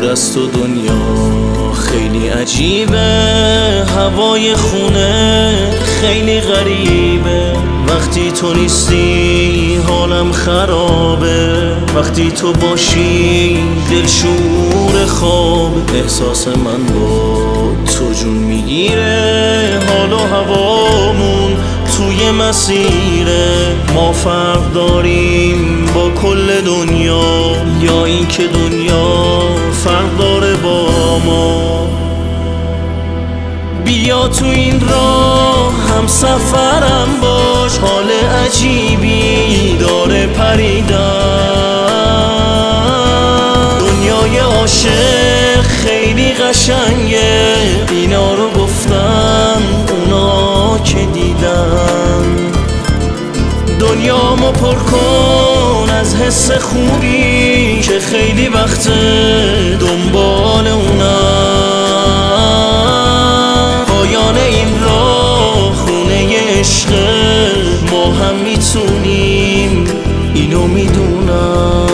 دور از تو دنیا خیلی عجیبه، هوای خونه خیلی غریبه. وقتی تو نیستی حالم خرابه، وقتی تو باشی دلشور خواب. احساس من با تو جون میگیره، حال و هوامون توی مسیره. ما فرق داریم با کل دنیا، یا این که دنیا فرق داره با ما. بیا تو این راه هم سفرم باش، حال عجیبی داره پریدن. دنیای عاشق خیلی قشنگه، اینا رو گفتن اونا که دیدن. دنیامو پر کن از حس خوبی که خیلی وقت دنبال اونم. پایان این راه خونه عشقه، ما هم میتونیم اینو میدونم.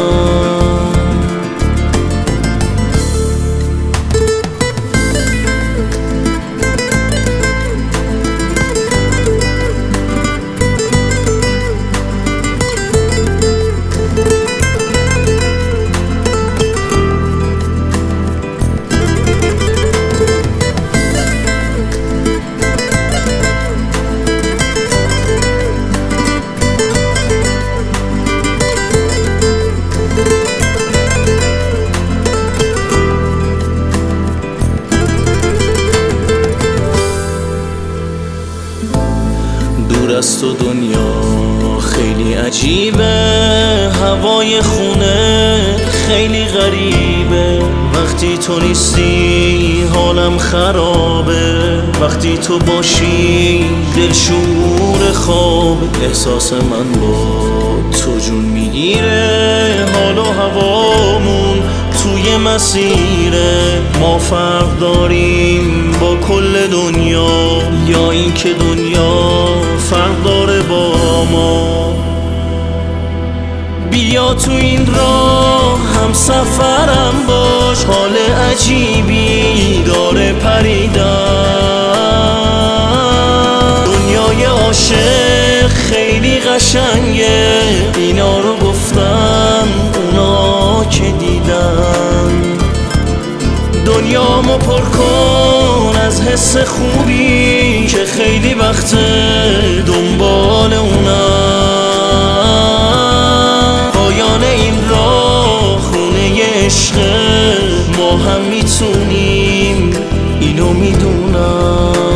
دور از تو دنیا خیلی عجیبه، هوای خونه خیلی غریبه. وقتی تو نیستی حالم خرابه، وقتی تو باشی دلشور خواب. احساس من با تو جون میگیره، حال و هوامون توی مسیره. ما فرق داریم با کل دنیا، یا این که دنیا فرق داره با ما. بیا تو این راه هم سفرم باش، حال عجیبی داره پریدن. دنیای عاشق خیلی قشنگه، اینا رو گفتن اونا که دیدن. دنیامو پر کن از حس خوبی که خیلی وقت دنبال اونم. پایان این راه خونه عشقه، ما هم میتونیم اینو میدونم.